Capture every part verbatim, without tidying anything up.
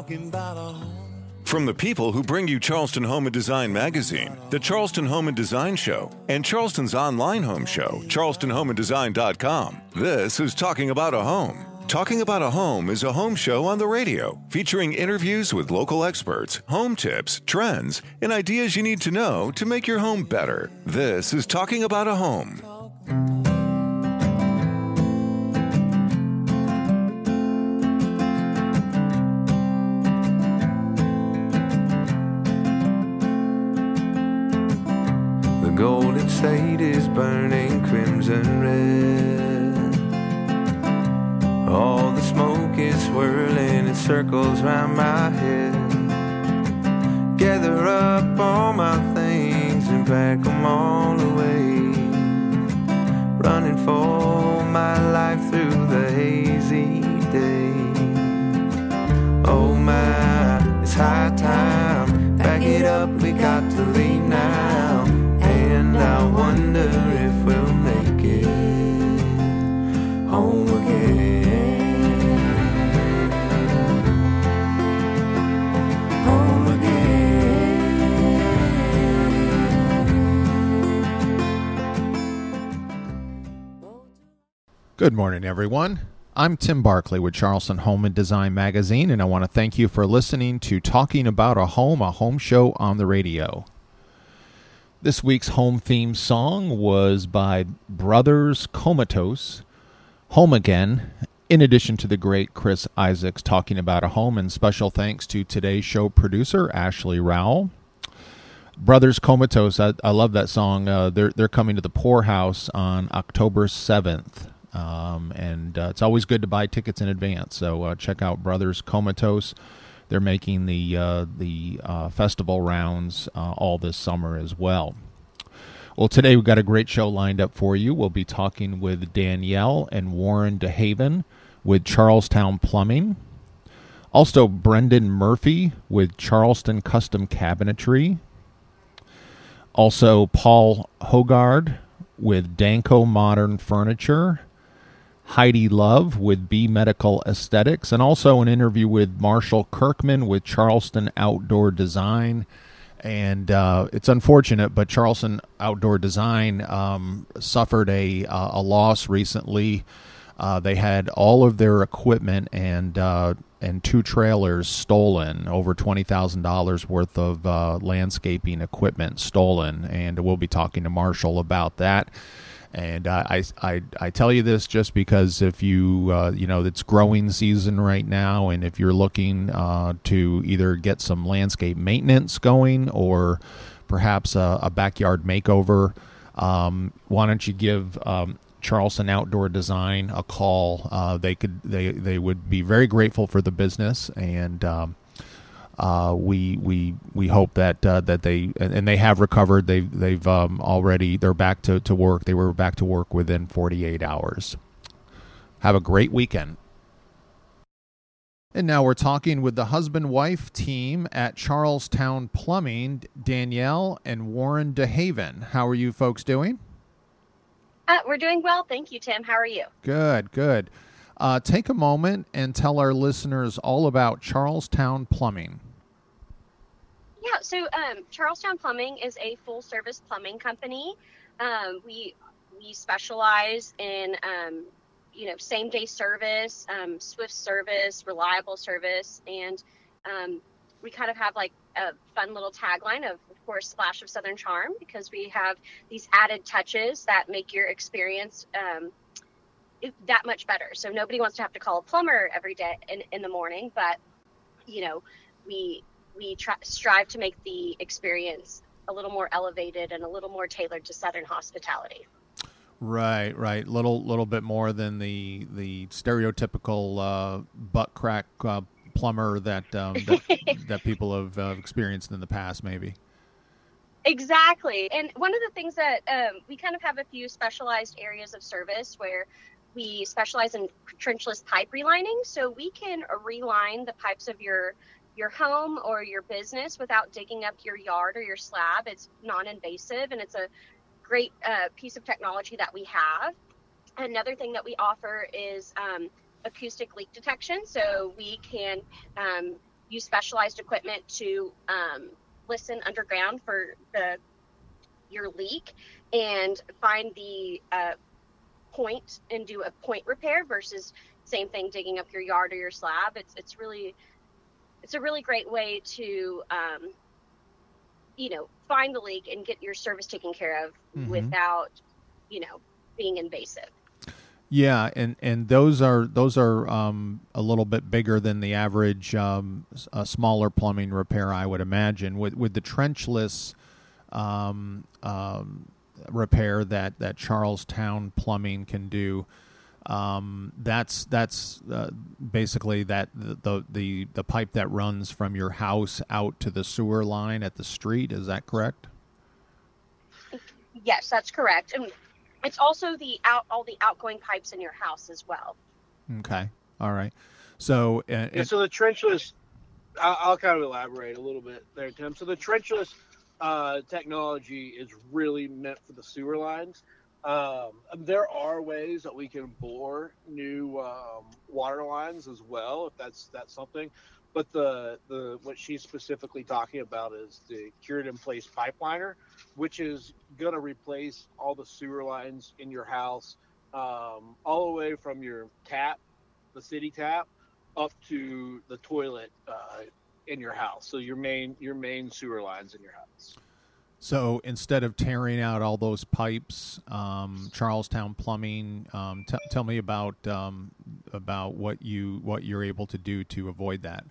talking about a home. From the people who bring you Charleston Home and Design magazine, the Charleston Home and Design Show, and Charleston's online home show, charleston home and design dot com, this is Talking About a Home. Talking About a Home is a home show on the radio featuring interviews with local experts, home tips, trends, and ideas you need to know to make your home better. This is Talking About a Home. The Golden State is burning crimson red. All the smoke is swirling in circles round my head. Gather up all my things and pack them all away. Running for my life through the hazy day. Oh my, it's high time. Pack it up, we got to leave now. And I wonder if we'll make it home again. Home again. Good morning, everyone. I'm Tim Barkley with Charleston Home and Design Magazine, and I want to thank you for listening to Talking About a Home, a home show on the radio. This week's home theme song was by Brothers Comatose, Home Again, in addition to the great Chris Isaacs Talking About a Home, and special thanks to today's show producer, Ashley Rowell. Brothers Comatose, I, I love that song. Uh, they're, they're coming to the Poorhouse on October seventh, um, and uh, it's always good to buy tickets in advance, so uh, check out Brothers Comatose. They're making the uh, the uh, festival rounds uh, all this summer as well. Well, today we've got a great show lined up for you. We'll be talking with Danielle and Warren DeHaven with Charlestown Plumbing. Also, Brendan Murphy with Charleston Custom Cabinetry. Also, Paul Hogard with Danco Modern Furniture. Heidi Love with B Medical Aesthetics, and also an interview with Marshall Kirkman with Charleston Outdoor Design. And uh, it's unfortunate, but Charleston Outdoor Design um, suffered a uh, a loss recently. Uh, they had all of their equipment and uh, and two trailers stolen, over twenty thousand dollars worth of uh, landscaping equipment stolen, and we'll be talking to Marshall about that. And uh, I, I, I tell you this just because if you, uh, you know, it's growing season right now, and if you're looking uh, to either get some landscape maintenance going or perhaps a, a backyard makeover, um, why don't you give um, Charleston Outdoor Design a call? Uh, they could, they, they would be very grateful for the business, and um, Uh, we we we hope that uh, that they and they have recovered. They've they've um, already they're back to, to work. They were back to work within forty-eight hours. Have a great weekend. And now we're talking with the husband-wife team at Charlestown Plumbing, Danielle and Warren DeHaven. How are you folks doing? Uh, we're doing well, thank you, Tim. How are you? Good, good. Uh, take a moment and tell our listeners all about Charlestown Plumbing. Yeah, so um, Charlestown Plumbing is a full-service plumbing company. Um, we we specialize in um, you know same-day service, um, swift service, reliable service, and um, we kind of have like a fun little tagline of, of course, Splash of Southern Charm, because we have these added touches that make your experience um, that much better. So nobody wants to have to call a plumber every day in, in the morning, but you know, we we try, strive to make the experience a little more elevated and a little more tailored to Southern hospitality. Right, right. Little little bit more than the the stereotypical uh, butt crack uh, plumber that um, that, that people have uh, experienced in the past, maybe. Exactly. And one of the things that um, we kind of have a few specialized areas of service where we specialize in trenchless pipe relining, so we can reline the pipes of your your home or your business without digging up your yard or your slab. It's non-invasive, and it's a great uh, piece of technology that we have. Another thing that we offer is um, acoustic leak detection, so we can um, use specialized equipment to um, listen underground for the your leak and find the uh, point and do a point repair versus same thing digging up your yard or your slab. It's it's really it's a really great way to um, you know, find the leak and get your service taken care of mm-hmm. without, you know, being invasive. Yeah, and, and those are those are um, a little bit bigger than the average um, a smaller plumbing repair, I would imagine. With with the trenchless um, um, repair that, that Charlestown Plumbing can do, um, that's that's uh, basically that the, the the pipe that runs from your house out to the sewer line at the street. Is that correct? Yes, that's correct. And it's also the out all the outgoing pipes in your house as well. Okay. All right. So, uh, yeah, so the trenchless, I'll, I'll kind of elaborate a little bit there, Tim. So the trenchless uh, technology is really meant for the sewer lines. Um, there are ways that we can bore new um, water lines as well, if that's that's something. But the the what she's specifically talking about is the cured in place pipeliner, which is going to replace all the sewer lines in your house, um, all the way from your tap, the city tap, up to the toilet uh, in your house. So your main your main sewer lines in your house. So instead of tearing out all those pipes, um, Charlestown Plumbing, um, t- tell me about um, about what you what you're able to do to avoid that.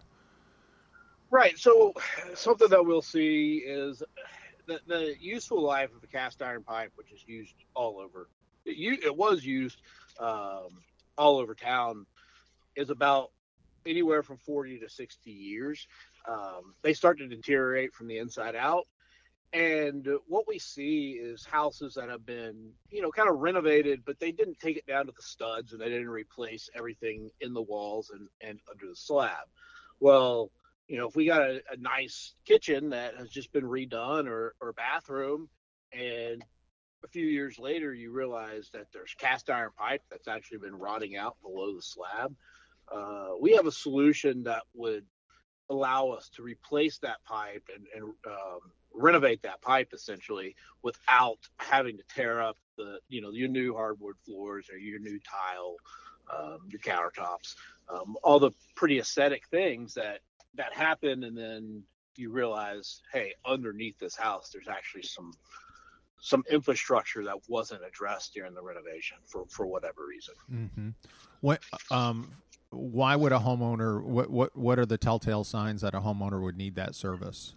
Right. So something that we'll see is the, the useful life of a cast iron pipe, which is used all over. It, it was used um, all over town, is about anywhere from forty to sixty years. Um, they start to deteriorate from the inside out. And what we see is houses that have been, you know, kind of renovated, but they didn't take it down to the studs and they didn't replace everything in the walls and, and under the slab. Well, you know, if we got a, a nice kitchen that has just been redone or, or bathroom, and a few years later you realize that there's cast iron pipe that's actually been rotting out below the slab, uh, we have a solution that would allow us to replace that pipe and, and um, renovate that pipe essentially without having to tear up the, you know, your new hardwood floors or your new tile, um, your countertops, um, all the pretty aesthetic things that, that happen. And then you realize, hey, underneath this house, there's actually some, some infrastructure that wasn't addressed during the renovation for, for whatever reason. Mm-hmm. What, um, why would a homeowner, what, what, what are the telltale signs that a homeowner would need that service?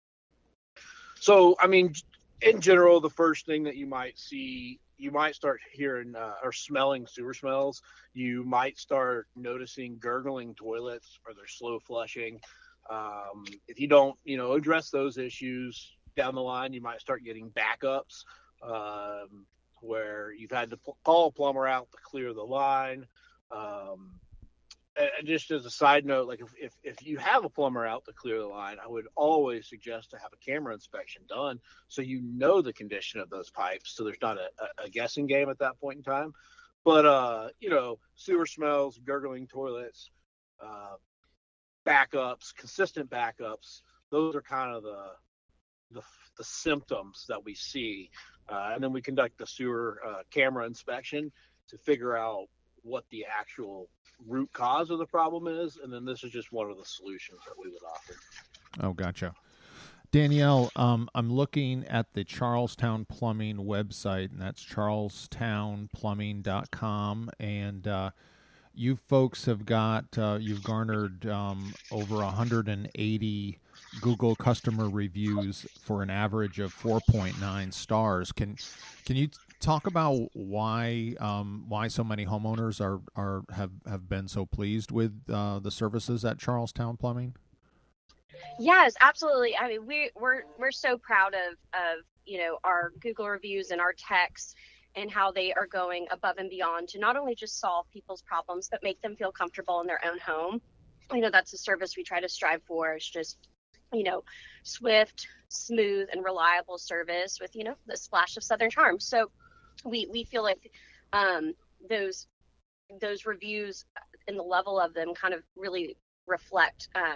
So, I mean, in general, the first thing that you might see, you might start hearing uh, or smelling sewer smells. You might start noticing gurgling toilets or they're slow flushing. Um, if you don't, you know, address those issues down the line, you might start getting backups um, where you've had to pl- call a plumber out to clear the line. Um, And just as a side note, like if, if, if you have a plumber out to clear the line, I would always suggest to have a camera inspection done so you know the condition of those pipes, so there's not a, a guessing game at that point in time. But, uh, you know, sewer smells, gurgling toilets, uh, backups, consistent backups, those are kind of the the, the symptoms that we see. Uh, and then we conduct the sewer uh, camera inspection to figure out what the actual root cause of the problem is, and then this is just one of the solutions that we would offer. Oh, gotcha. Danielle, um, I'm looking at the Charlestown Plumbing website, and that's charlestown plumbing dot com, and uh, you folks have got, uh, you've garnered um, over one hundred eighty Google customer reviews for an average of four point nine stars. Can can you talk about why um, why so many homeowners are, are have, have been so pleased with uh, the services at Charlestown Plumbing? Yes, absolutely. I mean, we we're we're so proud of of you know our Google reviews and our techs and how they are going above and beyond to not only just solve people's problems but make them feel comfortable in their own home. You know, that's a service we try to strive for. It's just, you know, swift, smooth, and reliable service with, you know, the splash of Southern charm. So we we feel like um, those those reviews and the level of them kind of really reflect um,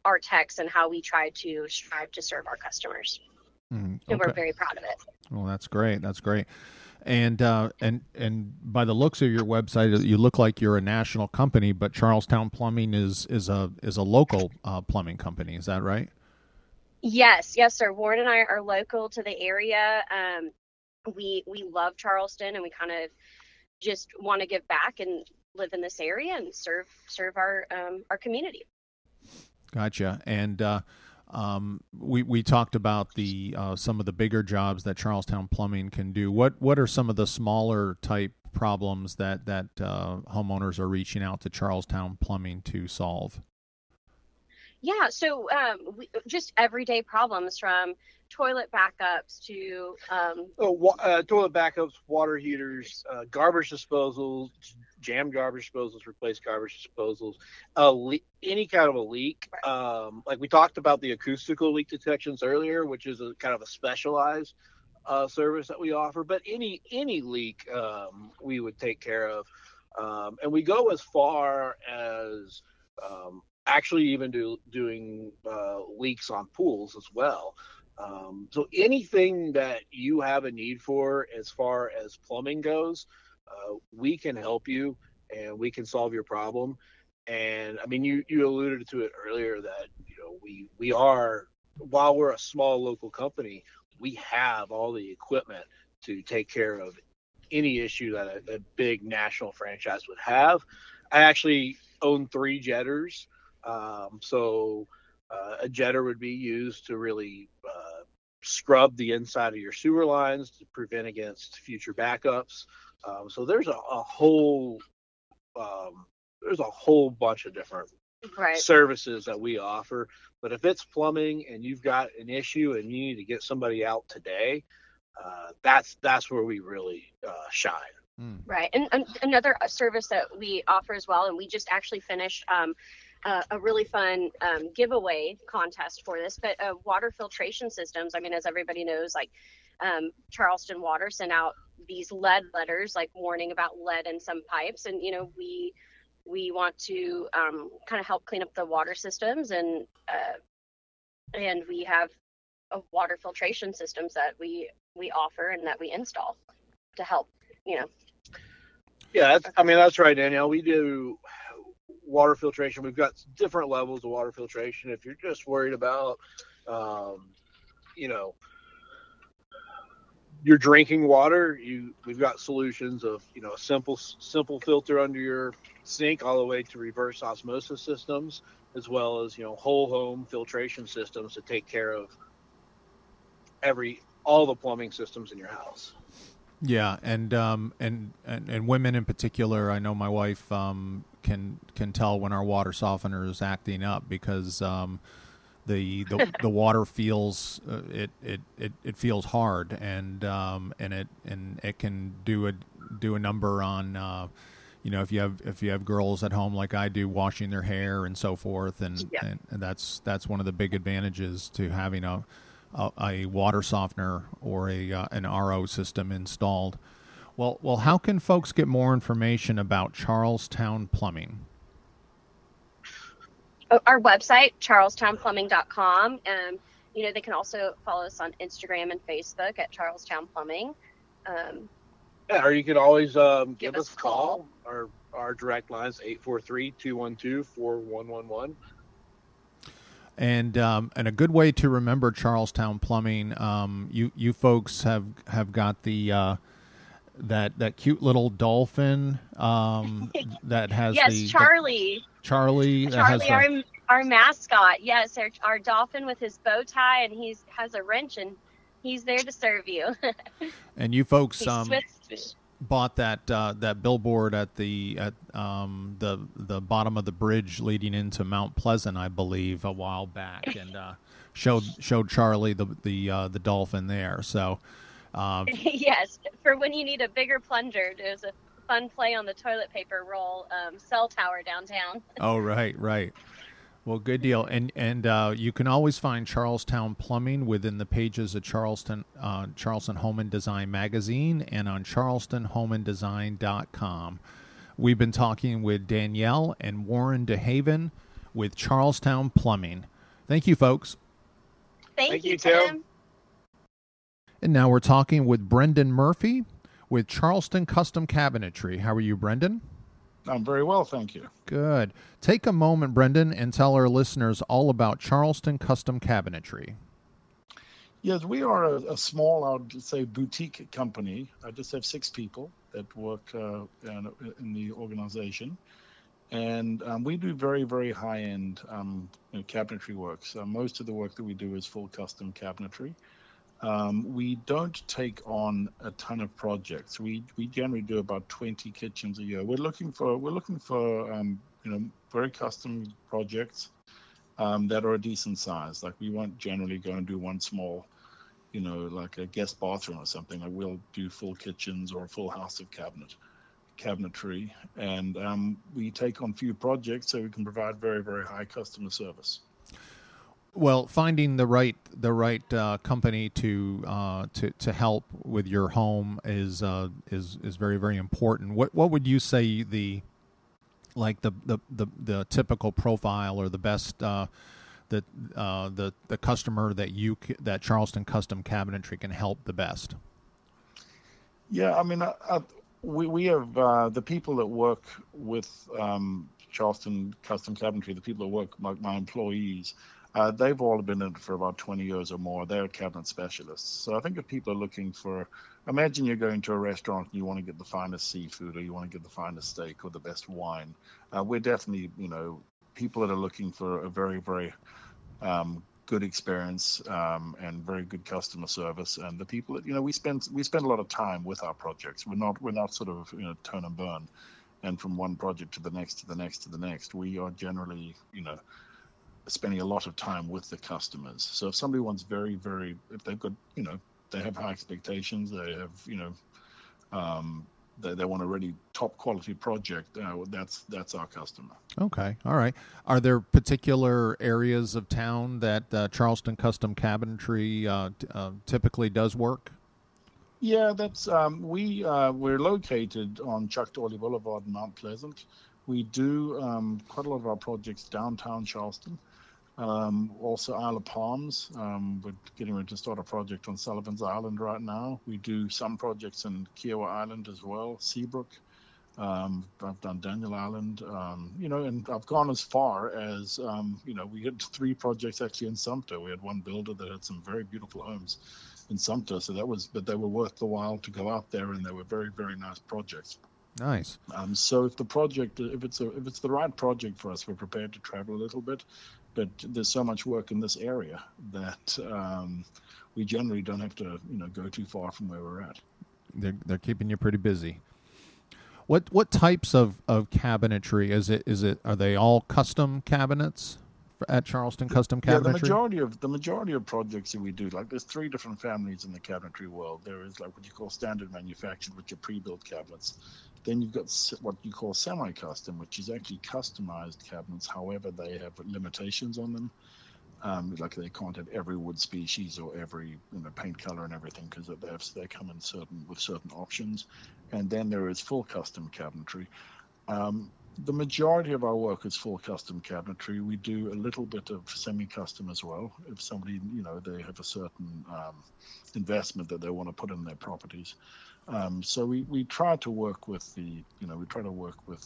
our techs and how we try to strive to serve our customers. Mm, okay. And we're very proud of it. Well, that's great. That's great. And uh, and and by the looks of your website, you look like you're a national company, but Charlestown Plumbing is is a is a local uh, plumbing company. Is that right? Yes, yes, sir. Warren and I are local to the area. Um, we we love Charleston, and we kind of just want to give back and live in this area and serve serve our um, our community. Gotcha. And uh, um, we we talked about the uh, some of the bigger jobs that Charlestown Plumbing can do. What what are some of the smaller type problems that that uh, homeowners are reaching out to Charlestown Plumbing to solve? Yeah, so um, we, just everyday problems from toilet backups to um, oh, wa- uh, toilet backups, water heaters, uh, garbage disposals, jam garbage disposals, replace garbage disposals, uh, le- any kind of a leak. Um, like we talked about the acoustical leak detections earlier, which is a kind of a specialized uh, service that we offer. But any any leak um, we would take care of, um, and we go as far as um, actually even do doing uh, leaks on pools as well. Um, so anything that you have a need for as far as plumbing goes, uh, we can help you and we can solve your problem. And I mean, you, you alluded to it earlier that, you know, we, we are, while we're a small local company, we have all the equipment to take care of any issue that a, a big national franchise would have. I actually own three jetters. Um, so uh, a jetter would be used to really uh, scrub the inside of your sewer lines to prevent against future backups. Um, so there's a, a whole um, there's a whole bunch of different right. services that we offer. But if it's plumbing and you've got an issue and you need to get somebody out today, uh, that's that's where we really uh, shine. Right. And, and another service that we offer as well, and we just actually finished um, uh, a really fun um, giveaway contest for this, but uh, water filtration systems. I mean, as everybody knows, like um, Charleston Water sent out these lead letters, like warning about lead in some pipes. And, you know, we we want to um, kind of help clean up the water systems. And, uh, and we have a water filtration systems that we, we offer and that we install to help, you know. Yeah, that's, I mean, that's right, Danielle. We do water filtration. We've got different levels of water filtration. If you're just worried about, um, you know, your drinking water, you we've got solutions of, you know, a simple simple filter under your sink all the way to reverse osmosis systems, as well as, you know, whole home filtration systems to take care of every all the plumbing systems in your house. Yeah, and um, and, and and women in particular, I know my wife um, can can tell when our water softener is acting up because um, the the the water feels uh, it, it it it feels hard, and um, and it and it can do a do a number on uh, you know, if you have if you have girls at home like I do washing their hair and so forth, and, yeah. and, and that's that's one of the big advantages to having a A, a water softener or a uh, an R O system installed. Well, well, how can folks get more information about Charlestown Plumbing? Our website, charlestown plumbing dot com. Um, you know, they can also follow us on Instagram and Facebook at Charlestown Plumbing. Um, yeah, or you can always um, give, give us us a call. Our our direct line is eight four three, two one two, four one one one. And um, and a good way to remember Charlestown Plumbing, um, you you folks have have got the uh, that that cute little dolphin um, that has yes, the Charlie. The, Charlie. That Charlie, has our the, our mascot. Yes, our our dolphin with his bow tie, and he's has a wrench, and he's there to serve you. And you folks he's um, swift. bought that uh, that billboard at the at um, the the bottom of the bridge leading into Mount Pleasant, I believe, a while back, and uh, showed showed Charlie the the uh, the dolphin there. So, uh, yes, for when you need a bigger plunger, there's a fun play on the toilet paper roll um, cell tower downtown. Oh, right, right. Well, good deal. And and uh, you can always find Charlestown Plumbing within the pages of Charleston uh, Charleston Home and Design magazine and on charleston home and design dot com. We've been talking with Danielle and Warren DeHaven with Charlestown Plumbing. Thank you, folks. Thank, Thank you, you, Tim. Tim. And now we're talking with Brendan Murphy with Charleston Custom Cabinetry. How are you, Brendan? I'm very well, thank you. Good. Take a moment, Brendan, and tell our listeners all about Charleston Custom Cabinetry. Yes, we are a, a small, I would say, boutique company. I just have six people that work uh, in, in the organization. And um, we do very, very high-end um, you know, cabinetry work. So most of the work that we do is full custom cabinetry. Um, we don't take on a ton of projects. We we generally do about twenty kitchens a year. We're looking for we're looking for um, you know very custom projects um, that are a decent size. Like we won't generally go and do one small, you know, like a guest bathroom or something. Like we'll do full kitchens or a full house of cabinet cabinetry, and um, we take on few projects so we can provide very very high customer service. Well, finding the right the right uh, company to uh, to to help with your home is uh, is is very very important. What what would you say the like the the, the, the typical profile or the best uh, the uh, the the customer that you that Charleston Custom Cabinetry can help the best? Yeah, I mean, I, I, we we have uh, the people that work with um, Charleston Custom Cabinetry, the people that work my, my employees. Uh, they've all been in it for about twenty years or more. They're cabinet specialists. So I think if people are looking for, imagine you're going to a restaurant and you want to get the finest seafood or you want to get the finest steak or the best wine. Uh, we're definitely, you know, people that are looking for a very, very um, good experience um, and very good customer service. And the people that, you know, we spend we spend a lot of time with our projects. We're not we're not sort of, you know, turn and burn, and from one project to the next to the next to the next. We are generally, you know, spending a lot of time with the customers. So if somebody wants very, very, if they've got, you know, they have high expectations, they have, you know, um, they, they want a really top quality project, uh, that's that's our customer. Okay, all right. Are there particular areas of town that uh, Charleston Custom Cabinetry uh, t- uh, typically does work? Yeah, that's um, we uh, we're located on Chuck Doyle Boulevard in Mount Pleasant. We do um, quite a lot of our projects downtown Charleston. Um, also Isle of Palms. Um, we're getting ready to start a project on Sullivan's Island right now. We do some projects in Kiowa Island as well, Seabrook. Um, I've done Daniel Island, um, you know, and I've gone as far as, um, you know, we had three projects actually in Sumter. We had one builder that had some very beautiful homes in Sumter. So that was, but they were worth the while to go out there, and they were very, very nice projects. Nice. Um, so if the project, if it's a, if it's the right project for us, we're prepared to travel a little bit. But there's so much work in this area that um, we generally don't have to, you know, go too far from where we're at. They're they're keeping you pretty busy. What what types of, of cabinetry is it? Is it are they all custom cabinets at Charleston Custom Cabinetry? Yeah, the majority of the majority of projects that we do, like there's three different families in the cabinetry world. There is like what you call standard manufactured, which are pre-built cabinets. Then you've got what you call semi-custom, which is actually customized cabinets. However, they have limitations on them. Um, like they can't have every wood species or every, you know, paint color and everything, because they have, they come in certain with certain options. And then there is full custom cabinetry. Um, the majority of our work is full custom cabinetry. We do a little bit of semi-custom as well. If somebody, you know, they have a certain um, investment that they want to put in their properties. Um, so we, we try to work with the, you know, we try to work with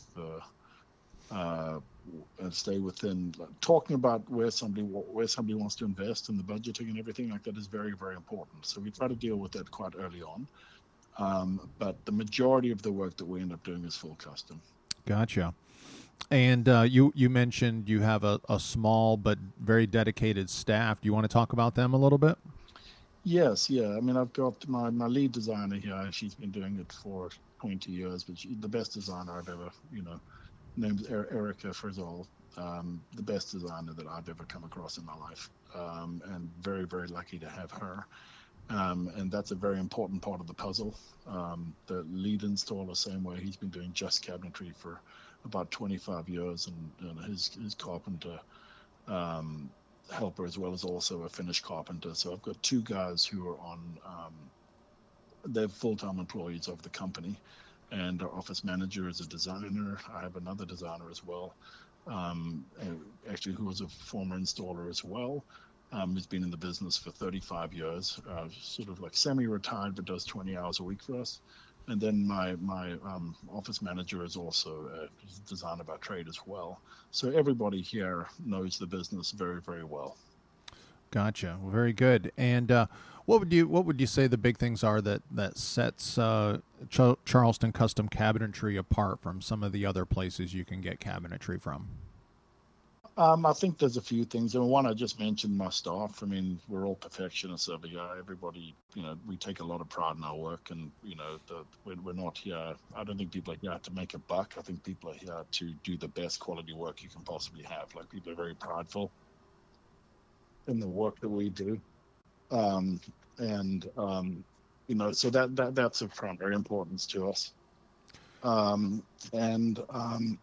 the, uh, and stay within, like, talking about where somebody where somebody wants to invest in the budgeting and everything like that is very, very important. So we try to deal with that quite early on. Um, but the majority of the work that we end up doing is full custom. Gotcha. And uh, you, you mentioned you have a, a small but very dedicated staff. Do you want to talk about them a little bit? Yes, yeah. I mean, I've got my, my lead designer here. She's been doing it for twenty years, but she's the best designer I've ever, you know, named er- Erica Frizzell, um, the best designer that I've ever come across in my life. Um, and very, very lucky to have her. Um, and that's a very important part of the puzzle. Um, the lead installer, same way, he's been doing just cabinetry for about twenty-five years, and, and his, his carpenter um, helper as well as also a finished carpenter. So I've got two guys who are on, um, they're full-time employees of the company, and our office manager is a designer. I have another designer as well. um, actually who was a former installer as well. Um, he's been in the business for thirty-five years, uh, sort of like semi-retired, but does twenty hours a week for us. And then my my um, office manager is also a designer by trade as well. So everybody here knows the business very, very well. Gotcha. Well, very good. And uh, what would you what would you say the big things are that that sets uh, Ch- Charleston Custom Cabinetry apart from some of the other places you can get cabinetry from? Um, I think there's a few things. And one, I just mentioned my staff. I mean, we're all perfectionists over here. Everybody, you know, we take a lot of pride in our work, and you know, the, we're, we're not here. I don't think people are here to make a buck. I think people are here to do the best quality work you can possibly have. Like, people are very prideful in the work that we do, um, and um, you know, so that that that's of primary importance to us. Um, and um,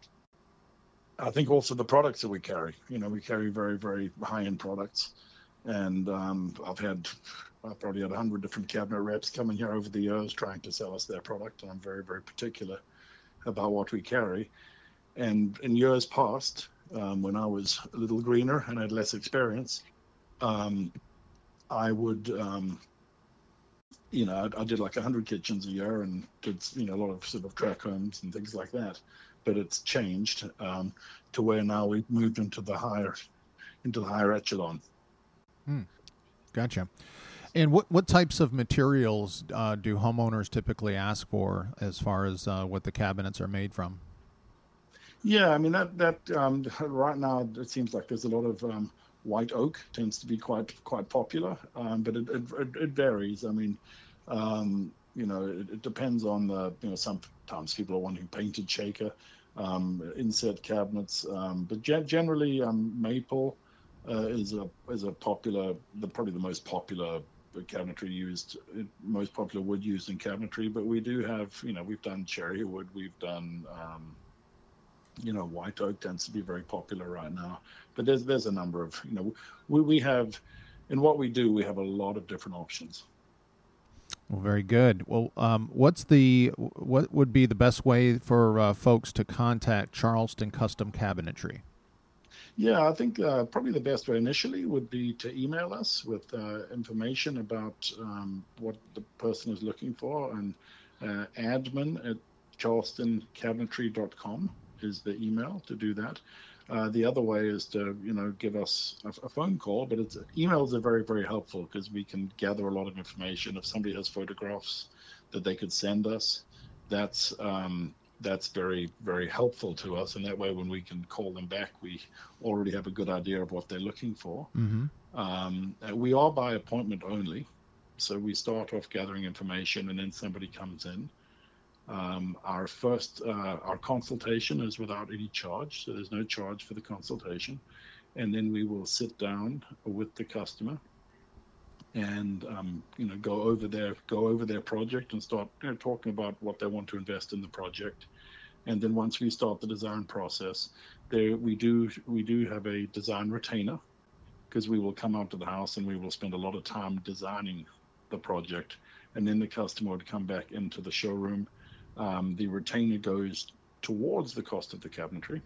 I think also the products that we carry. You know, we carry very, very high-end products, and um, I've had, I've probably had a hundred different cabinet reps coming here over the years trying to sell us their product, and I'm very, very particular about what we carry. And in years past, um, when I was a little greener and had less experience, um, I would, um, you know, I, I did like a hundred kitchens a year and did, you know, a lot of sort of track homes and things like that. But it's changed um, to where now we've moved into the higher, into the higher echelon. Hmm. Gotcha. And what, what types of materials uh, do homeowners typically ask for as far as uh, what the cabinets are made from? Yeah, I mean, that, that um, right now it seems like there's a lot of um, white oak tends to be quite quite popular, um, but it, it, it varies. I mean, um, you know, it, it depends on the, you know, sometimes people are wanting painted shaker, um, inset cabinets, um, but ge- generally um, maple uh, is a is a popular, the probably the most popular cabinetry used, most popular wood used in cabinetry. But we do have, you know, we've done cherry wood, we've done, um, you know, white oak tends to be very popular right now. But there's there's a number of, you know, we we have, in what we do, we have a lot of different options. Well, very good. Well, um, what's the what would be the best way for uh, folks to contact Charleston Custom Cabinetry? Yeah, I think uh, probably the best way initially would be to email us with uh, information about um, what the person is looking for, and uh, admin at charleston cabinetry dot com is the email to do that. Uh, the other way is to, you know, give us a, a phone call, but it's, emails are very, very helpful because we can gather a lot of information. If somebody has photographs that they could send us, that's um, that's very, very helpful to us. And that way, when we can call them back, we already have a good idea of what they're looking for. Mm-hmm. Um, we are by appointment only, so we start off gathering information, and then somebody comes in. Um, our first, uh, our consultation is without any charge, so there's no charge for the consultation. And then we will sit down with the customer and, um, you know, go over their, go over their project and start, you know, talking about what they want to invest in the project. And then once we start the design process, there we do, we do have a design retainer, because we will come out to the house and we will spend a lot of time designing the project. And then the customer would come back into the showroom. Um, the retainer goes towards the cost of the cabinetry,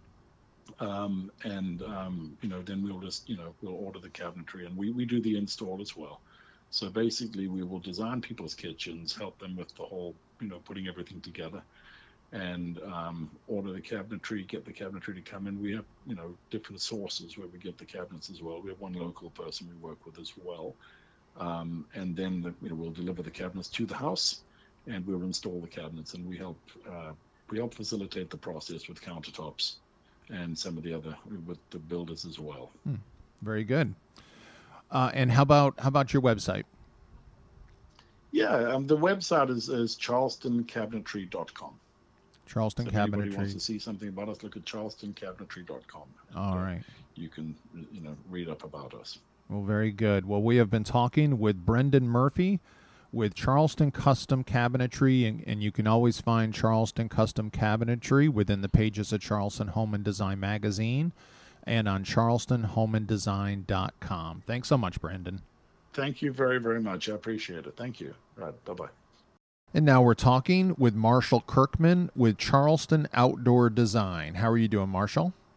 um, and um, you know, then we'll just, you know, we'll order the cabinetry, and we, we do the install as well. So basically, we will design people's kitchens, help them with the whole, you know, putting everything together, and um, order the cabinetry, get the cabinetry to come in. We have, you know, different sources where we get the cabinets as well. We have one local person we work with as well, um, and then the, you know, we'll deliver the cabinets to the house. And we'll install the cabinets, and we help uh, we help facilitate the process with countertops and some of the other, with the builders as well. Hmm. Very good. Uh, and how about how about your website? Yeah, um, the website is, is charleston cabinetry dot com. Charleston so Cabinetry. If anybody wants to see something about us, look at charleston cabinetry dot com. All uh, right. You can, you know, read up about us. Well, very good. Well, we have been talking with Brendan Murphy with Charleston Custom Cabinetry, and, and you can always find Charleston Custom Cabinetry within the pages of Charleston Home and Design magazine and on charleston home and design dot com. Thanks so much, Brendan. Thank you very, very much. I appreciate it. Thank you. All right, bye-bye. And now we're talking with Marshall Kirkman with Charleston Outdoor Design. How are you doing, Marshall?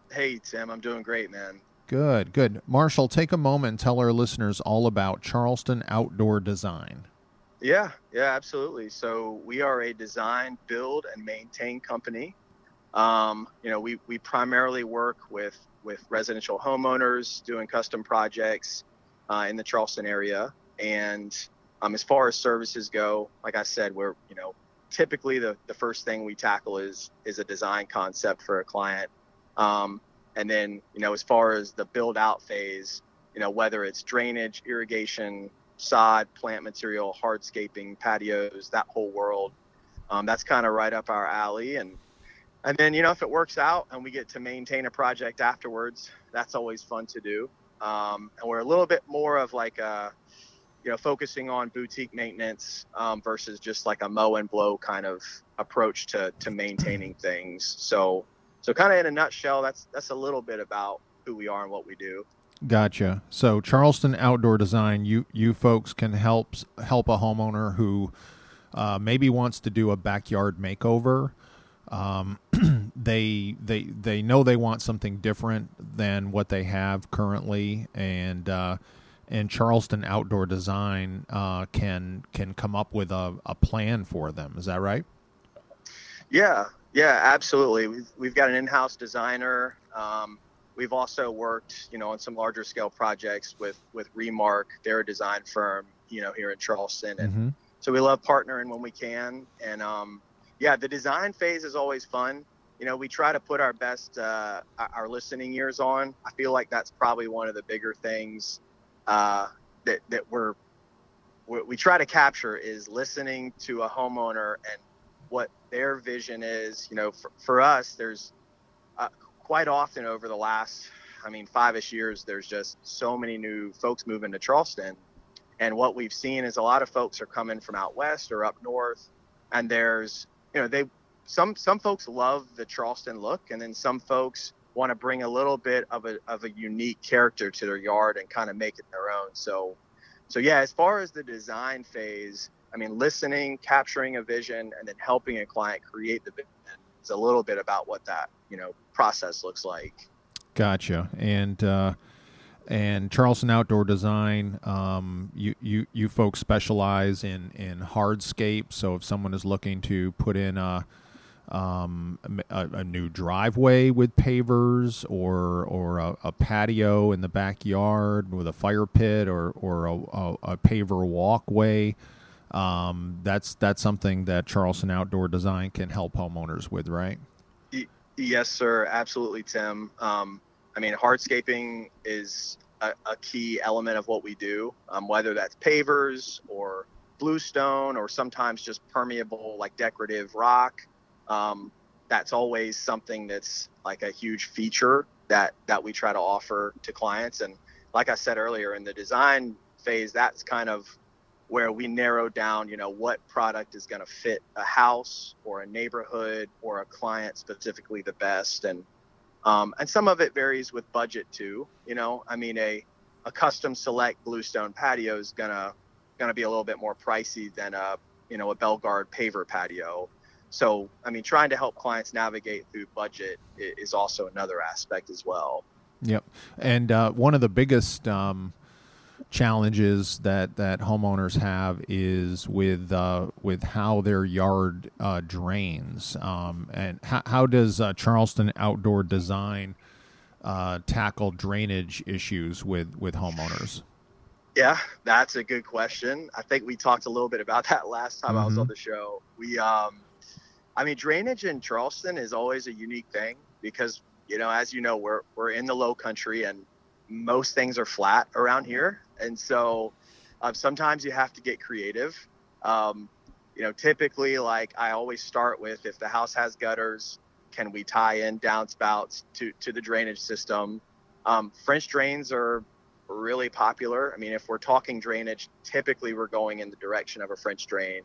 Hey, Tim, I'm doing great, man. Good, good. Marshall, take a moment and tell our listeners all about Charleston Outdoor Design. Yeah, yeah, absolutely. So we are a design, build, and maintain company. Um, you know, we, we primarily work with, with residential homeowners doing custom projects uh, in the Charleston area. And um, as far as services go, like I said, we're, you know, typically the, the first thing we tackle is is a design concept for a client. Um, and then, you know, as far as the build out phase, you know, whether it's drainage, irrigation, sod, plant material, hardscaping, patios, that whole world, um, that's kind of right up our alley. And And then, you know, if it works out and we get to maintain a project afterwards, that's always fun to do. Um, and we're a little bit more of like a, you know, focusing on boutique maintenance um, versus just like a mow and blow kind of approach to to maintaining things. So, so kind of in a nutshell, that's that's a little bit about who we are and what we do. Gotcha. So Charleston Outdoor Design, you you folks can help help a homeowner who uh, maybe wants to do a backyard makeover. Um, they they they know they want something different than what they have currently, and uh, and Charleston Outdoor Design uh, can can come up with a, a plan for them. Is that right? Yeah, yeah, absolutely. We've we've got an in-house designer. Um, we've also worked, you know, on some larger scale projects with with Remark. They're a design firm, you know, here in Charleston, and Mm-hmm. so we love partnering when we can. And um, yeah, the design phase is always fun. You know, we try to put our best, uh, our listening ears on. I feel like that's probably one of the bigger things uh, that that we're, we we try to capture is listening to a homeowner and what their vision is. You know, for, for us, there's uh, quite often over the last, I mean, five-ish years, there's just so many new folks moving to Charleston. And what we've seen is a lot of folks are coming from out west or up north, and there's, you know, they some some folks love the Charleston look, and then some folks want to bring a little bit of a of a unique character to their yard and kind of make it their own. So, so yeah, as far as the design phase, I mean, listening, capturing a vision, and then helping a client create the vision is a little bit about what that, you know, process looks like. Gotcha. And uh, and Charleston Outdoor Design, um, you, you you folks specialize in in hardscape. So if someone is looking to put in a um, a, a new driveway with pavers, or or a, a patio in the backyard with a fire pit, or or a, a, a paver walkway, um, that's that's something that Charleston Outdoor Design can help homeowners with, right? Yes, sir. Absolutely, Tim. Um, I mean, hardscaping is a, a key element of what we do, um, whether that's pavers or bluestone or sometimes just permeable, like decorative rock. Um, that's always something that's like a huge feature that, that we try to offer to clients. And like I said earlier, in the design phase, that's kind of where we narrow down, you know, what product is going to fit a house or a neighborhood or a client specifically the best. And um, and some of it varies with budget too. You know, I mean, a a custom select bluestone patio is gonna gonna be a little bit more pricey than a you know a Belgard paver patio. So, I mean, trying to help clients navigate through budget is also another aspect as well. Yep. And uh, one of the biggest um, challenges that, that homeowners have is with uh, with how their yard uh, drains. Um, and how, how does uh, Charleston Outdoor Design uh, tackle drainage issues with, with homeowners? Yeah, that's a good question. I think we talked a little bit about that last time mm-hmm. I was on the show. We, um, I mean, drainage in Charleston is always a unique thing because, you know, as you know, we're we're in the low country and most things are flat around here. And so um, sometimes you have to get creative. Um, you know, typically, like I always start with, if the house has gutters, can we tie in downspouts to, to the drainage system? Um, French drains are really popular. I mean, if we're talking drainage, typically we're going in the direction of a French drain.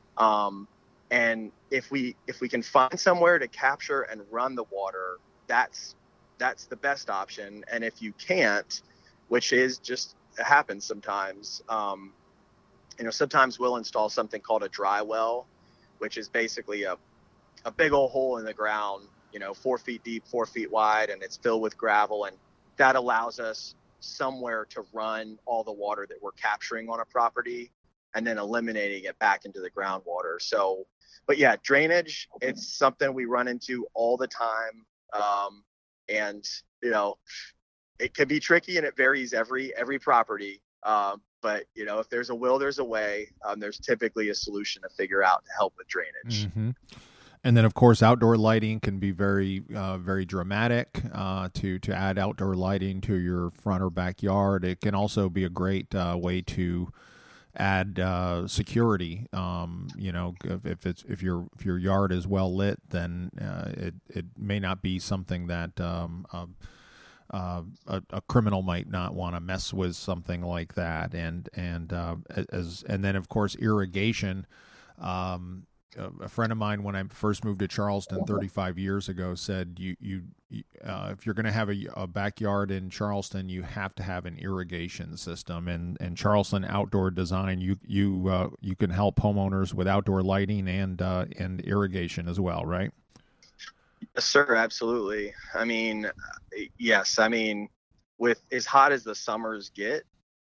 Um, and if we if we can find somewhere to capture and run the water, that's that's the best option. And if you can't, which is just it happens sometimes, um, you know, sometimes we'll install something called a dry well, which is basically a, a big old hole in the ground you know, four feet deep, four feet wide, and it's filled with gravel. And that allows us somewhere to run all the water that we're capturing on a property and then eliminating it back into the groundwater. So, but yeah, drainage, it's something we run into all the time. Um, and, you know, it can be tricky, and it varies every, every property. Um, but, you know, if there's a will, there's a way. Um, there's typically a solution to figure out to help with drainage. Mm-hmm. And then, of course, outdoor lighting can be very, uh, very dramatic. Uh, to to add outdoor lighting to your front or backyard, it can also be a great uh, way to add uh, security. Um, you know, if, if it's if your if your yard is well lit, then uh, it it may not be something that um, uh, uh, a, a criminal might not want to mess with, something like that. And and uh, as and then, of course, irrigation. Um, A friend of mine, when I first moved to Charleston thirty-five years ago, said, "You, you, uh, if you're going to have a, a backyard in Charleston, you have to have an irrigation system." And and Charleston Outdoor Design, you you uh, you can help homeowners with outdoor lighting and uh, and irrigation as well, right? Yes, sir. Absolutely. I mean, yes. I mean, with as hot as the summers get,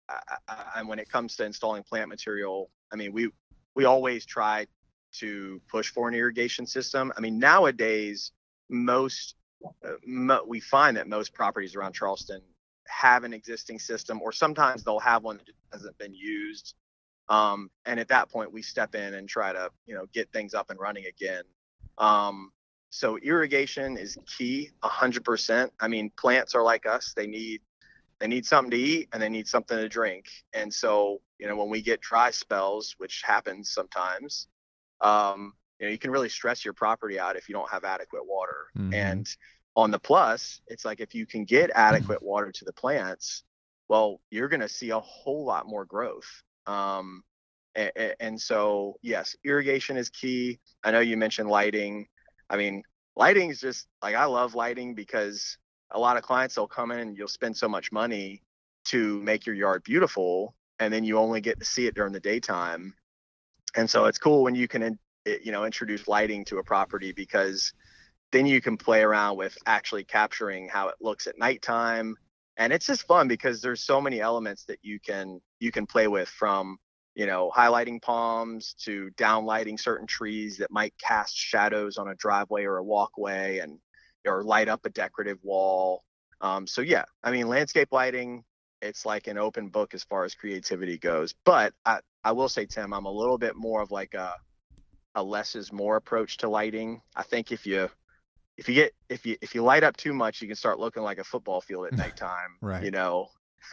and when it comes to installing plant material, I mean, we we always try to push for an irrigation system. I mean, nowadays, most uh, mo- we find that most properties around Charleston have an existing system, or sometimes they'll have one that hasn't been used. Um, and at that point, we step in and try to, you know, get things up and running again. Um, so irrigation is key, a hundred percent. I mean, plants are like us; they need they need something to eat and they need something to drink. And so, you know, when we get dry spells, which happens sometimes, um, you know, you can really stress your property out if you don't have adequate water. Mm-hmm. And on the plus, it's like, if you can get adequate water to the plants, well, you're going to see a whole lot more growth. Um, and, and so, yes, irrigation is key. I know you mentioned lighting. I mean, lighting is just like, I love lighting because a lot of clients will come in and you'll spend so much money to make your yard beautiful, and then you only get to see it during the daytime. And so it's cool when you can, you know, introduce lighting to a property, because then you can play around with actually capturing how it looks at nighttime. And it's just fun because there's so many elements that you can you can play with, from, you know, highlighting palms to downlighting certain trees that might cast shadows on a driveway or a walkway, and or light up a decorative wall. Um, so yeah, I mean, landscape lighting, it's like an open book as far as creativity goes. But I, I will say, Tim, I'm a little bit more of like a, a less is more approach to lighting. I think if you, if you get, if you, if you light up too much, you can start looking like a football field at nighttime, right? You know?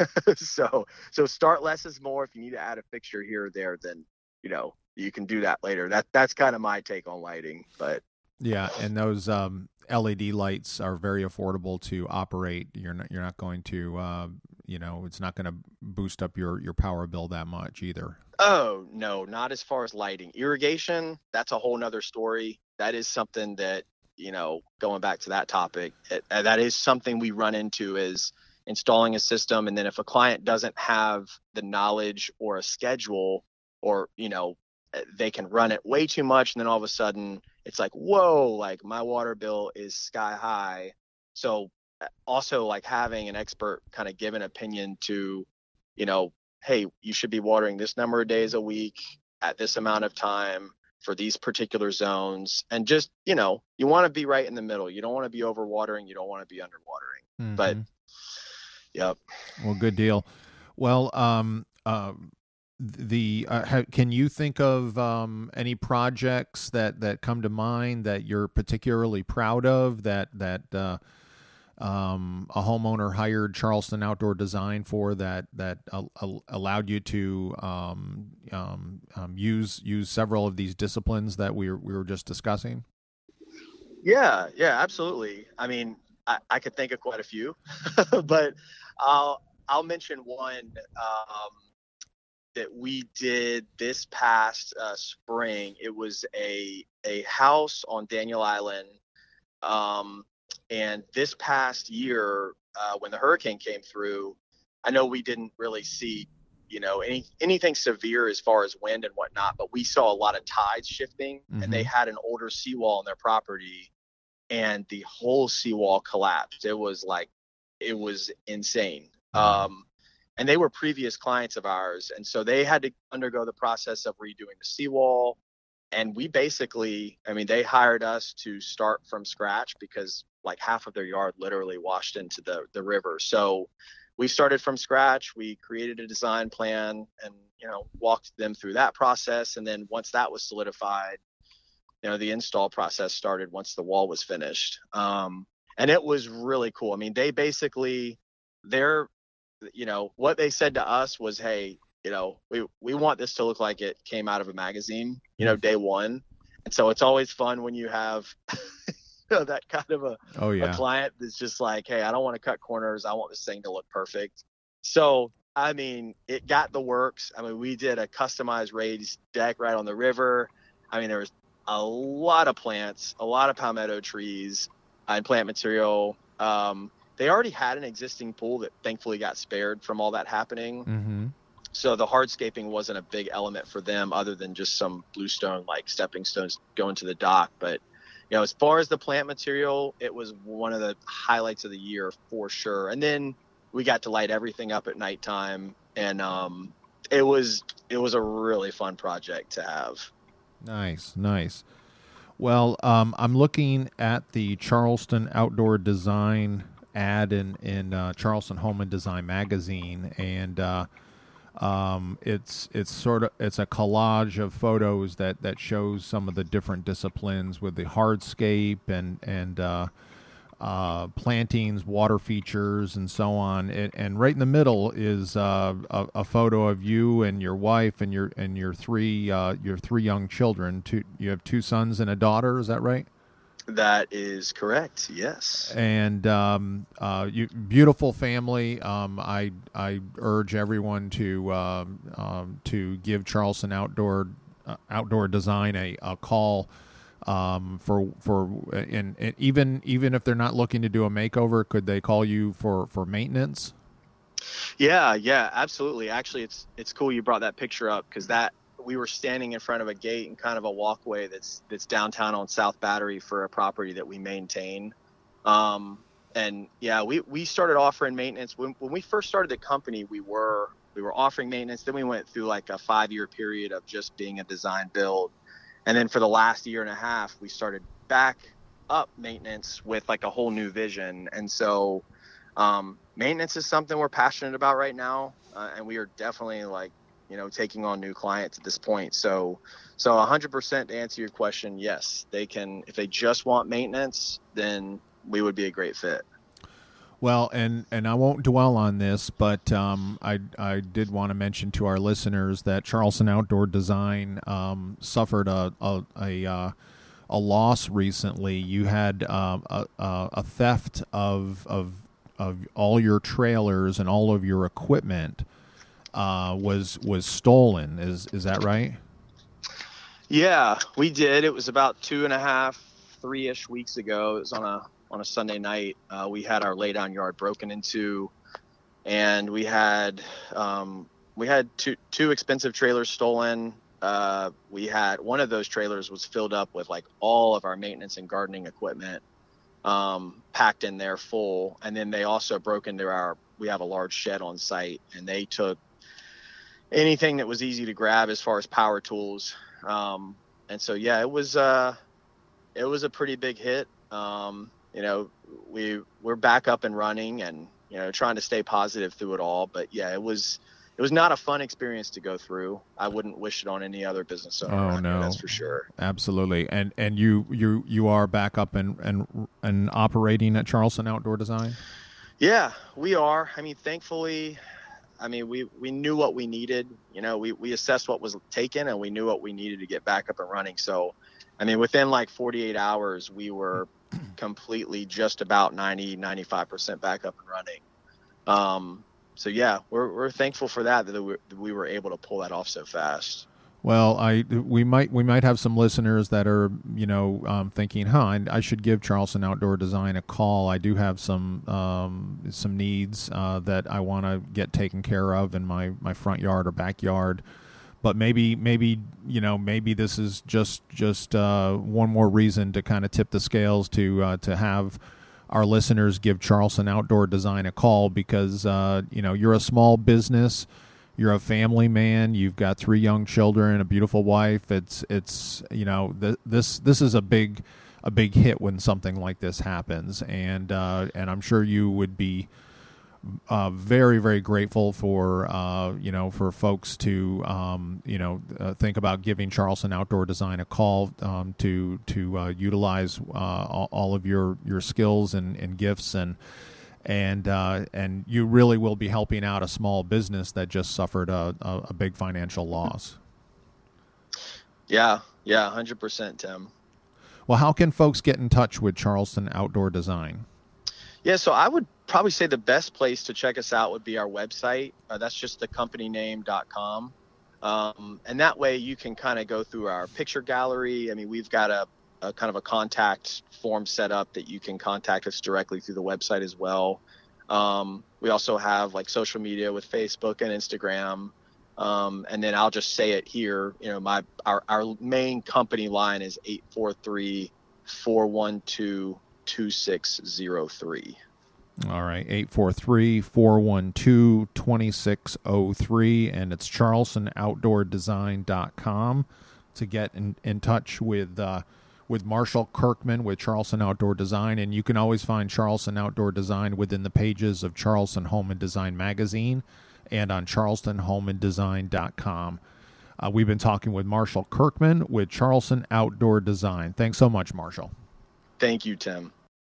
so, so start less is more. If you need to add a fixture here or there, then, you know, you can do that later. That, that's kind of my take on lighting, but yeah. And those, um, L E D lights are very affordable to operate. You're not, you're not going to, uh, you know, it's not going to boost up your, your power bill that much either. Oh, no, not as far as lighting. Irrigation, that's a whole nother story. That is something that, you know, going back to that topic, it, that is something we run into, is installing a system. And then if a client doesn't have the knowledge or a schedule, or, you know, they can run it way too much, and then all of a sudden it's like, whoa, like my water bill is sky high. So also, like, having an expert kind of give an opinion to, you know, hey, you should be watering this number of days a week at this amount of time for these particular zones. And just, you know, you want to be right in the middle. You don't want to be overwatering. You don't want to be underwatering. Mm-hmm. But yep. Well, good deal. Well, um, uh, the uh, ha- can you think of um, any projects that, that come to mind that you're particularly proud of, that that uh, um, a homeowner hired Charleston Outdoor Design for, that that uh, allowed you to um, um, um, use use several of these disciplines that we were, we were just discussing? Yeah, yeah, absolutely. I mean, I, I could think of quite a few, but I'll I'll mention one. Um, that we did this past uh, spring. It was a a house on Daniel Island. Um, and this past year, uh, when the hurricane came through, I know we didn't really see, you know, any anything severe as far as wind and whatnot, but we saw a lot of tides shifting, mm-hmm. and they had an older seawall on their property. and the whole seawall collapsed. It was like, it was insane. Um, and they were previous clients of ours. And so they had to undergo the process of redoing the seawall. And we basically, I mean, they hired us to start from scratch because like half of their yard literally washed into the, the river. So we started from scratch. We created a design plan and, you know, walked them through that process. And then once that was solidified, you know, the install process started once the wall was finished. Um, and it was really cool. I mean, they basically, they're, you know, what they said to us was, hey, you know, we, we want this to look like it came out of a magazine, you know, day one. And so it's always fun when you have you know, that kind of a, oh, yeah. a client that's just like, hey, I don't want to cut corners. I want this thing to look perfect. So, I mean, it got the works. I mean, we did a customized raised deck right on the river. I mean, there was a lot of plants, a lot of palmetto trees uh, and plant material. Um, they already had an existing pool that thankfully got spared from all that happening. Mm-hmm. So the hardscaping wasn't a big element for them other than just some bluestone, like stepping stones going to the dock. But, you know, as far as the plant material, it was one of the highlights of the year for sure. And then we got to light everything up at nighttime. And um, it was it was a really fun project to have. Nice, nice. Well, um, I'm looking at the Charleston Outdoor Design ad in, in uh, Charleston Home and Design magazine. And, uh, Um, it's it's sort of it's a collage of photos that, that shows some of the different disciplines with the hardscape and and uh, uh, plantings, water features, and so on. And, and right in the middle is uh, a, a photo of you and your wife and your and your three uh, your three young children. Two, you have two sons and a daughter. Is that right? That is correct. Yes. And um, uh, you, beautiful family. Um, I I urge everyone to um, um, to give Charleston Outdoor uh, Outdoor Design a, a call um, for for and, and even even if they're not looking to do a makeover, could they call you for, for maintenance? Yeah, yeah, absolutely. Actually, it's it's cool you brought that picture up because that. We were standing in front of a gate and kind of a walkway that's that's downtown on South Battery for a property that we maintain. Um, and yeah, we, we started offering maintenance when when we first started the company. We were we were offering maintenance. Then we went through like a five year period of just being a design build, and then for the last year and a half, we started back up maintenance with like a whole new vision. And so um, maintenance is something we're passionate about right now, uh, and we are definitely like. You know, taking on new clients at this point. So, so one hundred percent to answer your question, yes, they can. If they just want maintenance, then we would be a great fit. Well, and, and I won't dwell on this, but um, I I did want to mention to our listeners that Charleston Outdoor Design um, suffered a a a, uh, a loss recently. You had um, a a theft of of of all your trailers and all of your equipment. Uh, was was stolen. Is is that right? Yeah, we did. It was about two and a half, three-ish weeks ago. It was on a on a Sunday night. Uh, we had our laydown yard broken into, and we had um, we had two two expensive trailers stolen. Uh, we had one of those trailers was filled up with like all of our maintenance and gardening equipment, um, packed in there full. And then they also broke into our. We have a large shed on site, and they took. Anything that was easy to grab as far as power tools. Um, and so, yeah, it was, uh, it was a pretty big hit. Um, you know, we we're back up and running and, you know, trying to stay positive through it all. But yeah, it was, it was not a fun experience to go through. I wouldn't wish it on any other business owner. Oh, no, that's for sure. Absolutely. And, and you, you, you are back up and, and, and operating at Charleston Outdoor Design? Yeah, we are. I mean, thankfully, I mean, we, we knew what we needed, you know, we, we assessed what was taken and we knew what we needed to get back up and running. So, I mean, within like forty-eight hours, we were completely just about ninety, ninety-five percent back up and running. Um, so yeah, we're, we're thankful for that, that we, that we were able to pull that off so fast. Well, I we might we might have some listeners that are you know um, thinking, huh, I, I should give Charleston Outdoor Design a call. I do have some um, some needs uh, that I want to get taken care of in my, my front yard or backyard. but maybe maybe you know maybe this is just just uh, one more reason to kind of tip the scales to uh, to have our listeners give Charleston Outdoor Design a call, because uh, you know you're a small business, you're a family man, you've got three young children, a beautiful wife. It's it's you know th- this this is a big a big hit when something like this happens, and uh, and I'm sure you would be uh, very very grateful for uh, you know for folks to um, you know uh, think about giving Charleston Outdoor Design a call um, to to uh, utilize uh, all, all of your your skills and, and gifts, and and uh, and you really will be helping out a small business that just suffered a, a, a big financial loss. Yeah, yeah, one hundred percent, Tim. Well, how can folks get in touch with Charleston Outdoor Design? Yeah, so I would probably say the best place to check us out would be our website. Uh, that's just the company name dot com. Um, and that way you can kind of go through our picture gallery. I mean, we've got a, a kind of a contact form set up that you can contact us directly through the website as well. Um, we also have like social media with Facebook and Instagram. Um, and then I'll just say it here, you know, my, our, our main company line is eight four three, four one two, two six zero three. All right, eight four three, four one two, two six zero three, and it's charleston outdoor design dot com to get in, in touch with uh, with Marshall Kirkman with Charleston Outdoor Design, and you can always find Charleston Outdoor Design within the pages of Charleston Home and Design magazine and on charleston home and design dot com. Uh, we've been talking with Marshall Kirkman with Charleston Outdoor Design. Thanks so much, Marshall. Thank you, Tim.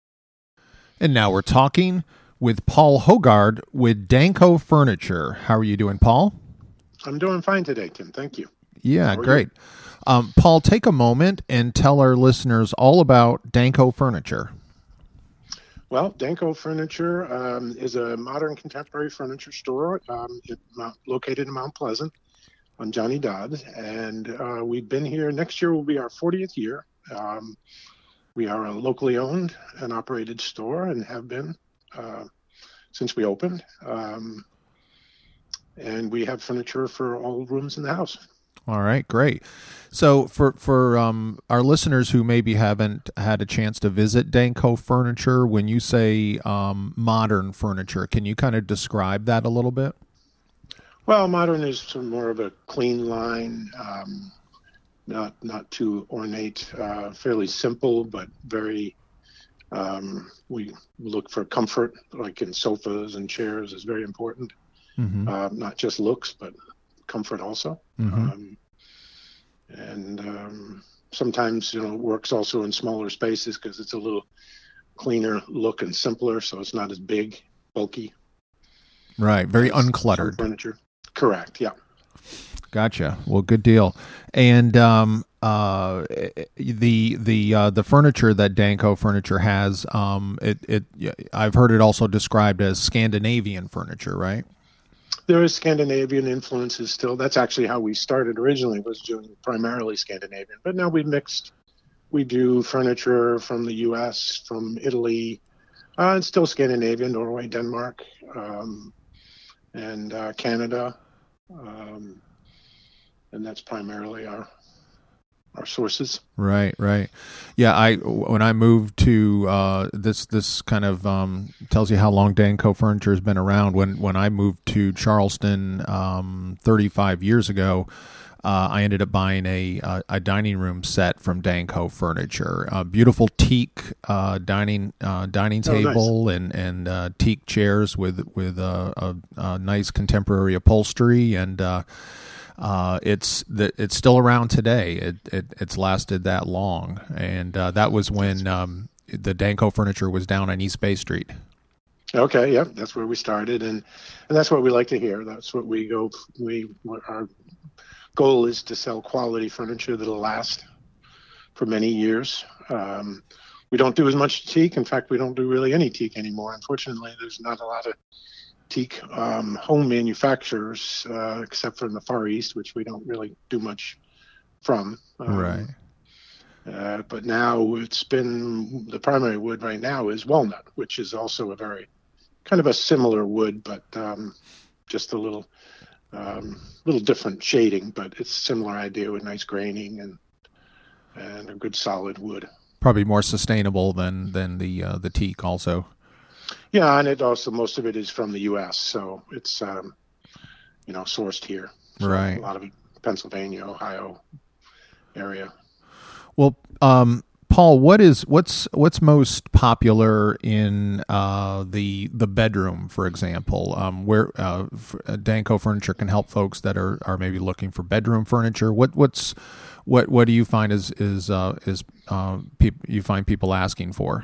And now we're talking with Paul Hogard with Danco Furniture. How are you doing, Paul? I'm doing fine today, Tim. Thank you. Yeah, great. Um, Paul, take a moment and tell our listeners all about Danco Furniture. Well, Danco Furniture um, is a modern contemporary furniture store um, it, uh, located in Mount Pleasant on Johnny Dodd. And uh, we've been here. Next year will be our fortieth year. Um, We are a locally owned and operated store and have been uh, since we opened. Um, and we have furniture for all rooms in the house. All right, great. So for, for um, our listeners who maybe haven't had a chance to visit Danco Furniture, when you say um, modern furniture, can you kind of describe that a little bit? Well, modern is some more of a clean line. Um, Not not too ornate, uh, fairly simple, but very, um, we look for comfort, like in sofas and chairs is very important. Mm-hmm. Uh, not just looks, but comfort also. Mm-hmm. Um, and um, sometimes, you know, it works also in smaller spaces because it's a little cleaner look and simpler, so it's not as big, bulky. Right, very uncluttered. Furniture. Correct, yeah. Gotcha. Well, good deal. And um, uh, the the uh, the furniture that Danco Furniture has, um, it it I've heard it also described as Scandinavian furniture, right? There is Scandinavian influences still. That's actually how we started originally, was doing primarily Scandinavian. But now we've mixed. We do furniture from the U S, from Italy, uh, and still Scandinavian, Norway, Denmark, um, and uh, Canada. Um, and that's primarily our our sources. Right, right. Yeah, I when I moved to uh, this this kind of um, tells you how long Danco Furniture has been around. When when I moved to Charleston um, thirty-five years ago, uh, I ended up buying a, a a dining room set from Danco Furniture. A beautiful teak uh, dining uh, dining table oh, nice. and and uh, teak chairs with with a, a, a nice contemporary upholstery, and uh, uh, it's the, it's still around today. It, it it's lasted that long, and uh, that was when um, the Danco Furniture was down on East Bay Street. Okay, yeah, that's where we started, and and that's what we like to hear. That's what we go. We our goal is to sell quality furniture that'll last for many years. Um, we don't do as much teak. In fact, we don't do really any teak anymore. Unfortunately, there's not a lot of teak um, home manufacturers, uh, except for in the Far East, which we don't really do much from. Um, right. Uh, but now it's been, the primary wood right now is walnut, which is also a very kind of a similar wood, but um, just a little um, little different shading, but it's a similar idea with nice graining and and a good solid wood. Probably more sustainable than than the uh, the teak also. Yeah, and it also, most of it is from the U S, so it's um, you know, sourced here. So right. A lot of it, Pennsylvania, Ohio area. Well, um, Paul, what is what's what's most popular in uh, the the bedroom, for example? Um, where uh, Danco Furniture can help folks that are, are maybe looking for bedroom furniture. What what's what what do you find is is uh, is uh, peop- you find people asking for?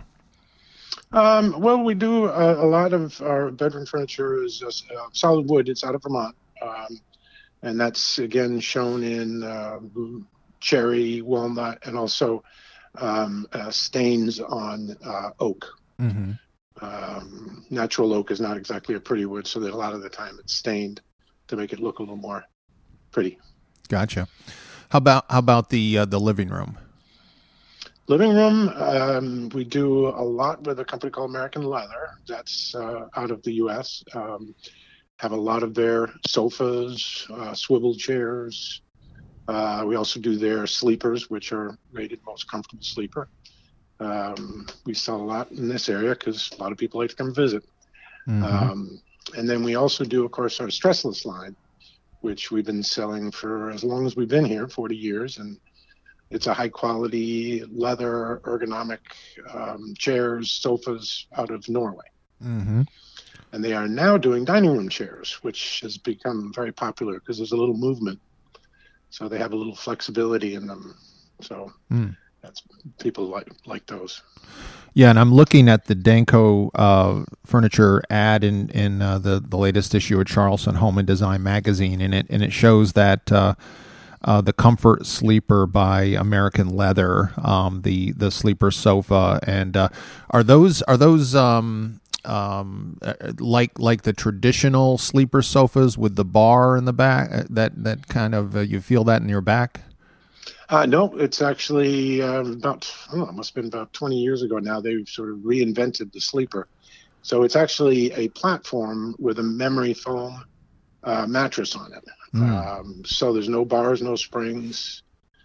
Um, well, we do uh, a lot of our bedroom furniture is uh, solid wood. It's out of Vermont, um, and that's again shown in uh, cherry, walnut, and also um, uh, stains on uh, oak. Mm-hmm. Um, natural oak is not exactly a pretty wood, so that a lot of the time it's stained to make it look a little more pretty. Gotcha. How about how about the uh, the living room? Living room, um, we do a lot with a company called American Leather. That's uh, out of the U S. Um, have a lot of their sofas, uh, swivel chairs. Uh, we also do their sleepers, which are rated most comfortable sleeper. Um, we sell a lot in this area because a lot of people like to come visit. Mm-hmm. Um, and then we also do, of course, our stressless line, which we've been selling for as long as we've been here, forty years. And it's a high quality leather ergonomic um, chairs, sofas out of Norway. Mm-hmm. And they are now doing dining room chairs, which has become very popular because there's a little movement. So they have a little flexibility in them. So mm. that's people like like those. Yeah, and I'm looking at the Danco uh, Furniture ad in in uh, the the latest issue of Charleston Home and Design magazine, and it and it shows that uh, uh, the Comfort Sleeper by American Leather, um, the the sleeper sofa, and uh, are those are those um, um, like like the traditional sleeper sofas with the bar in the back? That that kind of uh, you feel that in your back? Uh, no, it's actually um, about, I don't know, it must have been about twenty years ago now. They've sort of reinvented the sleeper. So it's actually a platform with a memory foam uh, mattress on it. Mm. Um, so there's no bars, no springs.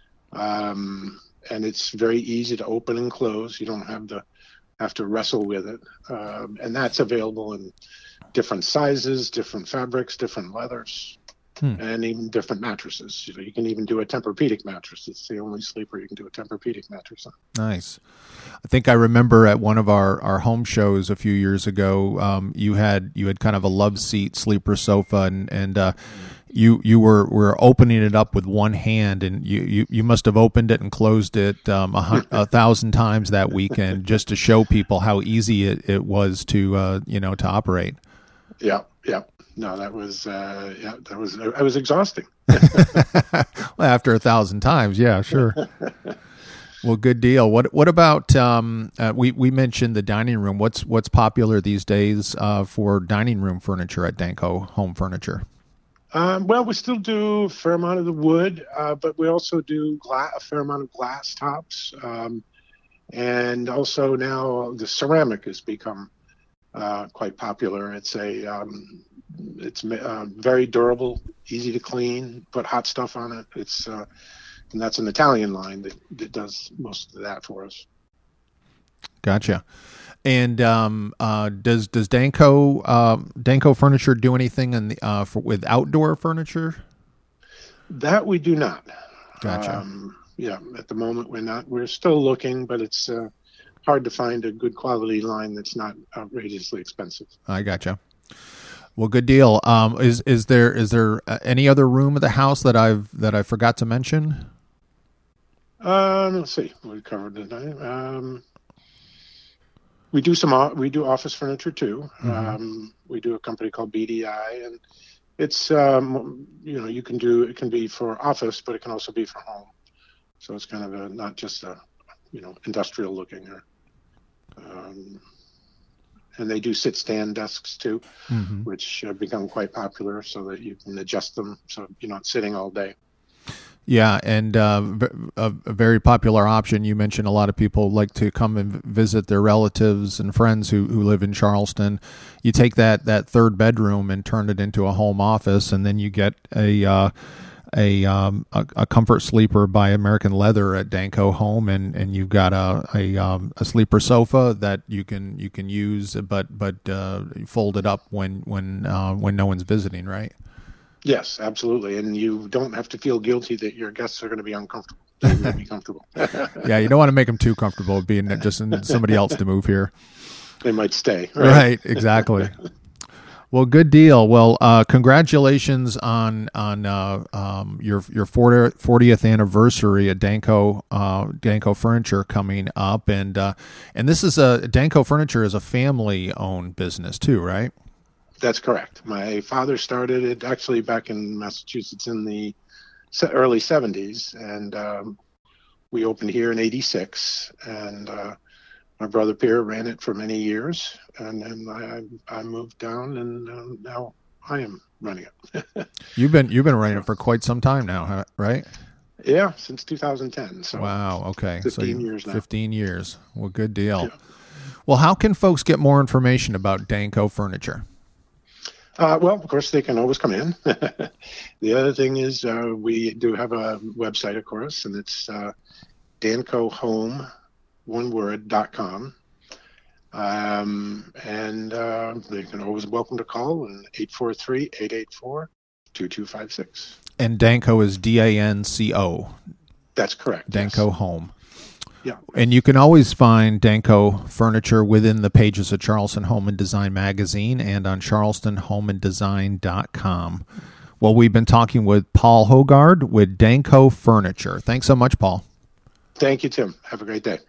Um, and it's very easy to open and close. You don't have to have to wrestle with it. Um, and that's available in different sizes, different fabrics, different leathers. Hmm. And even different mattresses. You know, you can even do a Tempur-Pedic mattress. It's the only sleeper you can do a Tempur-Pedic mattress on. Nice. I think I remember at one of our, our home shows a few years ago, um, you had you had kind of a love seat sleeper sofa, and and uh, you you were, were opening it up with one hand, and you, you, you must have opened it and closed it um, a, hun- a thousand times that weekend just to show people how easy it, it was to uh, you know to operate. Yeah, yeah. No, that was uh, yeah, that was I was exhausting. Well, after a thousand times, yeah, sure. Well, good deal. What what about um, uh, we we mentioned the dining room? What's what's popular these days uh, for dining room furniture at Danco Home Furniture? Um, well, we still do a fair amount of the wood, uh, but we also do gla- a fair amount of glass tops, um, and also now the ceramic has become uh, quite popular. It's a um, It's uh, very durable, easy to clean, put hot stuff on it. It's uh, and that's an Italian line that, that does most of that for us. Gotcha. And um, uh, does does Danco uh, Danco Furniture do anything in the, uh, for, with outdoor furniture? That we do not. Gotcha. Um, yeah, at the moment we're not. We're still looking, but it's uh, hard to find a good quality line that's not outrageously expensive. I gotcha. Well, good deal. Um, is is there is there any other room of the house that I've that I forgot to mention? Um, let's see. We covered tonight. Um, we do some we do office furniture too. Mm-hmm. Um, we do a company called B D I, and it's um, you know you can do it can be for office, but it can also be for home. So it's kind of a not just a you know industrial looking or. Um, And they do sit-stand desks too, mm-hmm. which have become quite popular, so that you can adjust them so you're not sitting all day. Yeah, and uh, a, a very popular option. You mentioned a lot of people like to come and visit their relatives and friends who, who live in Charleston. You take that, that third bedroom and turn it into a home office, and then you get a uh, a, um, a a comfort sleeper by American Leather at Danco Home, and, and you've got a a, um, a sleeper sofa that you can you can use, but but uh, fold it up when when uh, when no one's visiting, right? Yes, absolutely. And you don't have to feel guilty that your guests are going to be uncomfortable. They're going to be comfortable. Yeah, you don't want to make them too comfortable being just somebody else to move here. They might stay. Right, right, exactly. Well, good deal. Well, uh, congratulations on on uh, um, your your fortieth anniversary at Danco uh, Danco Furniture coming up, and uh, and this is a Danco Furniture is a family owned business too, right? That's correct. My father started it actually back in Massachusetts in the early seventies, and um, we opened here in eighty-six. And uh, my brother Pierre ran it for many years, and then I, I moved down, and uh, now I am running it. You've been you've been running it for quite some time now, right? Yeah, since two thousand ten. So wow. Okay. Fifteen so years now. Fifteen years. Well, good deal. Yeah. Well, how can folks get more information about Danco Furniture? Uh, well, of course, they can always come in. The other thing is uh, we do have a website, of course, and it's uh, danco home, one word, dot com. Um, and uh, they can always welcome to call on eight four three, eight eight four, two two five six. And Danco is D A N C O. That's correct. Danco yes. Home. Yeah. And you can always find Danco Furniture within the pages of Charleston Home and Design magazine and on charleston home and design dot com. Well, we've been talking with Paul Hogard with Danco Furniture. Thanks so much, Paul. Thank you, Tim. Have a great day.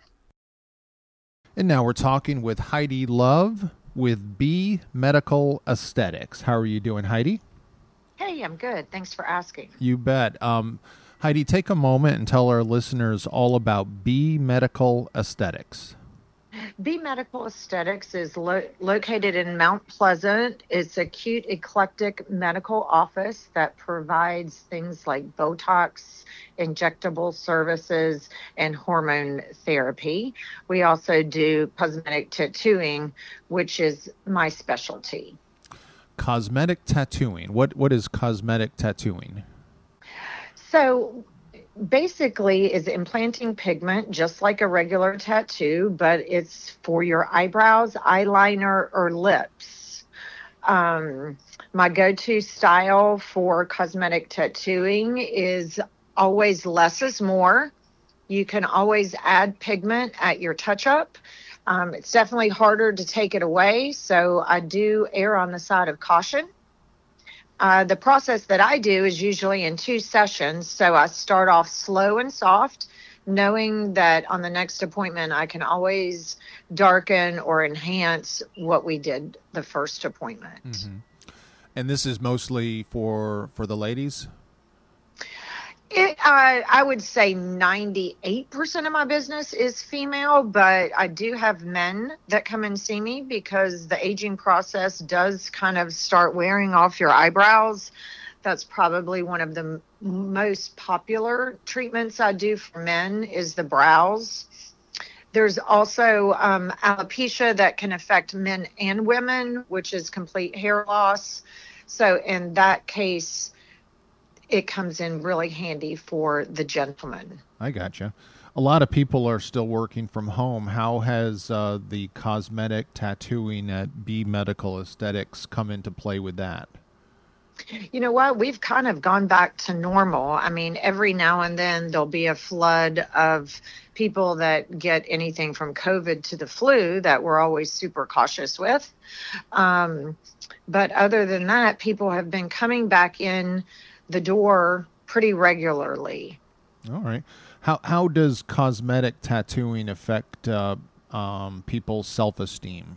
And now we're talking with Heidi Love with B Medical Aesthetics. How are you doing, Heidi? Hey, I'm good. Thanks for asking. You bet. Um, Heidi, take a moment and tell our listeners all about B Medical Aesthetics. B Medical Aesthetics is lo- located in Mount Pleasant. It's a cute, eclectic medical office that provides things like Botox, injectable services, and hormone therapy. We also do cosmetic tattooing, which is my specialty. Cosmetic tattooing. What What is cosmetic tattooing? So basically is implanting pigment just like a regular tattoo, but it's for your eyebrows, eyeliner, or lips. Um, my go-to style for cosmetic tattooing is always less is more. You can always add pigment at your touch-up. Um, it's definitely harder to take it away, so I do err on the side of caution. Uh, the process that I do is usually in two sessions. So I start off slow and soft, knowing that on the next appointment, I can always darken or enhance what we did the first appointment. Mm-hmm. And this is mostly for, for the ladies? It, uh, I would say ninety-eight percent of my business is female, but I do have men that come and see me because the aging process does kind of start wearing off your eyebrows. That's probably one of the m- most popular treatments I do for men is the brows. There's also um, alopecia that can affect men and women, which is complete hair loss. So in that case, it comes in really handy for the gentleman. I gotcha. A lot of people are still working from home. How has uh, the cosmetic tattooing at B Medical Aesthetics come into play with that? You know what? We've kind of gone back to normal. I mean, every now and then there'll be a flood of people that get anything from COVID to the flu that we're always super cautious with. Um, but other than that, people have been coming back in the door pretty regularly. All right. How how does cosmetic tattooing affect uh, um, people's self-esteem?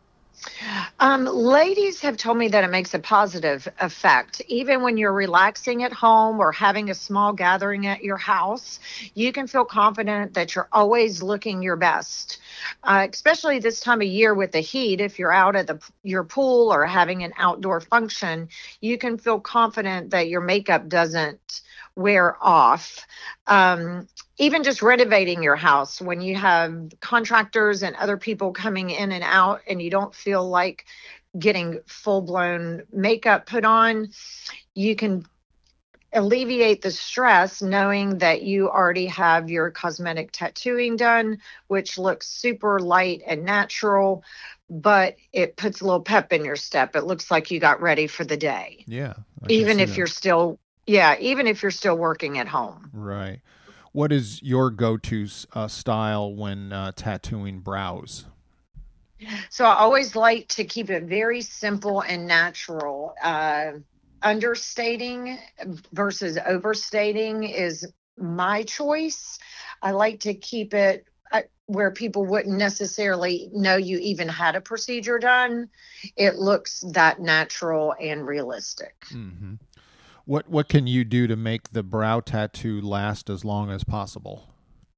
Um, ladies have told me that it makes a positive effect. Even when you're relaxing at home or having a small gathering at your house, you can feel confident that you're always looking your best. Uh, especially this time of year with the heat, if you're out at the your pool or having an outdoor function, you can feel confident that your makeup doesn't wear off. Um, even just renovating your house, when you have contractors and other people coming in and out and you don't feel like getting full-blown makeup put on, you can alleviate the stress knowing that you already have your cosmetic tattooing done, which looks super light and natural, but it puts a little pep in your step. It looks like you got ready for the day. Yeah. Even if that. you're still, yeah, even if you're still working at home. Right. What is your go-to uh, style when uh, tattooing brows? So I always like to keep it very simple and natural. Uh, understating versus overstating is my choice. I like to keep it uh, where people wouldn't necessarily know you even had a procedure done. It looks that natural and realistic. Mm-hmm. What what can you do to make the brow tattoo last as long as possible?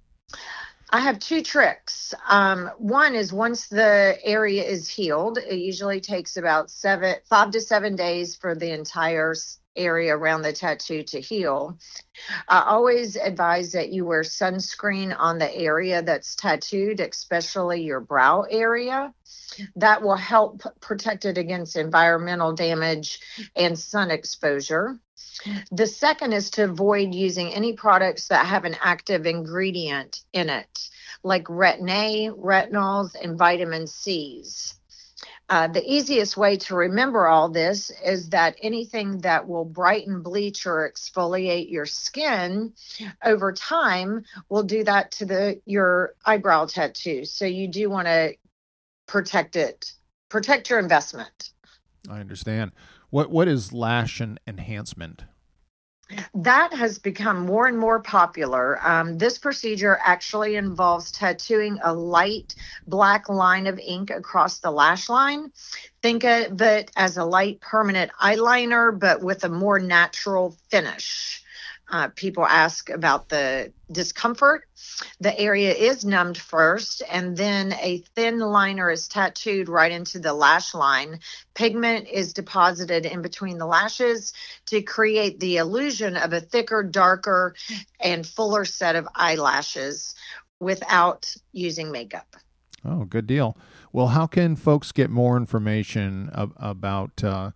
I have two tricks. Um, one is once the area is healed, it usually takes about seven, five to seven days for the entire area around the tattoo to heal. I always advise that you wear sunscreen on the area that's tattooed, especially your brow area. That will help protect it against environmental damage and sun exposure. The second is to avoid using any products that have an active ingredient in it, like retin-A, retinols, and vitamin C's. Uh, the easiest way to remember all this is that anything that will brighten, bleach, or exfoliate your skin over time will do that to the your eyebrow tattoo. So you do want to protect it, protect your investment. I understand. What what is lash and enhancement? That has become more and more popular. Um, this procedure actually involves tattooing a light black line of ink across the lash line. Think of it as a light permanent eyeliner, but with a more natural finish. Uh, people ask about the discomfort. The area is numbed first, and then a thin liner is tattooed right into the lash line. Pigment is deposited in between the lashes to create the illusion of a thicker, darker, and fuller set of eyelashes without using makeup. Oh, good deal. Well, how can folks get more information ab- about uh,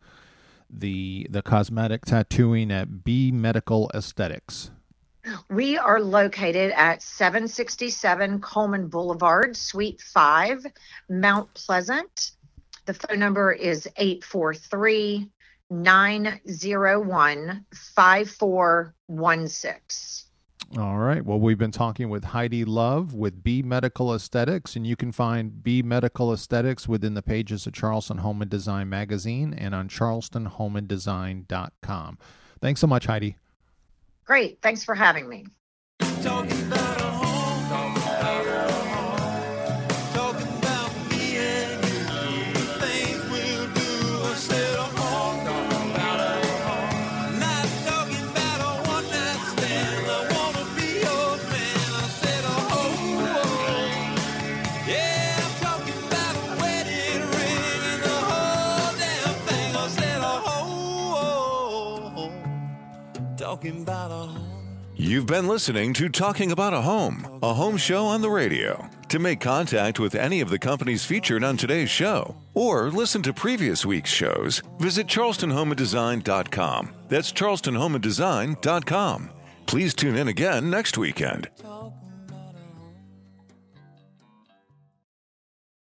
the the cosmetic tattooing at B Medical Aesthetics? We are located at seven sixty-seven Coleman Boulevard, Suite five, Mount Pleasant. The phone number is eight four three, nine zero one, five four one six. All right. Well, we've been talking with Heidi Love with B Medical Aesthetics, and you can find B Medical Aesthetics within the pages of Charleston Home and Design magazine and on charleston home and design dot com. Thanks so much, Heidi. Great. Thanks for having me. Talking about a home, talking about a home, talking about me and you, the things we'll do instead of home, talking about a home, not talking about a one night stand. I wanna be your man. I said a home, yeah, I'm talking about a wedding ring and the whole damn thing. I said a home, talking about a home. You've been listening to Talking About a Home, a home show on the radio. To make contact with any of the companies featured on today's show, or listen to previous week's shows, visit charleston home and design dot com. That's charleston home and design dot com. Please tune in again next weekend.